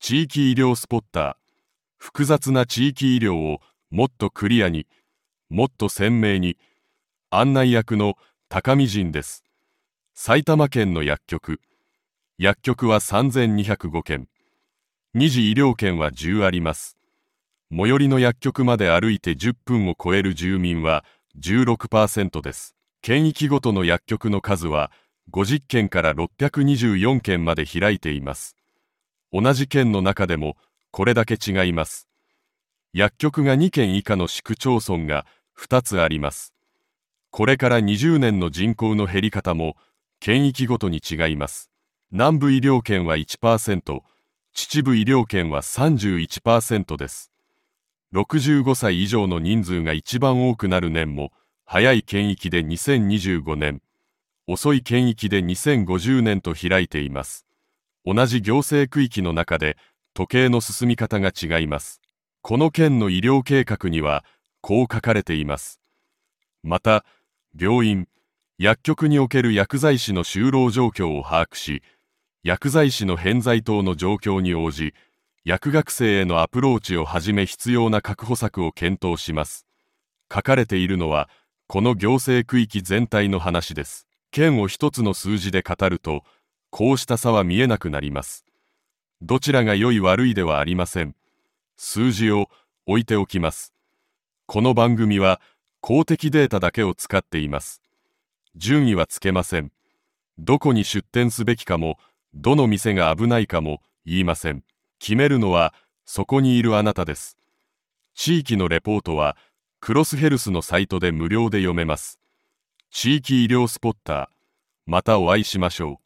地域医療スポッター。複雑な地域医療をもっとクリアに、もっと鮮明に。案内役の高見仁です。埼玉県の薬局。薬局は3205件。2次医療圏は10あります。最寄りの薬局まで歩いて10分を超える住民は 16% です。県域ごとの薬局の数は50件から624件まで開いています。同じ県の中でもこれだけ違います。薬局が2件以下の市区町村が2つあります。これから20年の人口の減り方も県域ごとに違います。南部医療圏は 1%、秩父医療圏は 31% です。65歳以上の人数が一番多くなる年も、早い県域で2025年、遅い県域で2050年と開いています。同じ行政区域の中で、時計の進み方が違います。この県の医療計画には、こう書かれています。また、病院、薬局における薬剤師の就労状況を把握し、薬剤師の偏在等の状況に応じ、薬学生へのアプローチをはじめ必要な確保策を検討します。書かれているのは、この行政区域全体の話です。県を一つの数字で語ると、こうした差は見えなくなります。どちらが良い悪いではありません。数字を置いておきます。この番組は公的データだけを使っています。順位はつけません。どこに出店すべきかも、どの店が危ないかも言いません。決めるのはそこにいるあなたです。地域のレポートはクロスヘルスのサイトで無料で読めます。地域医療スポッター。またお会いしましょう。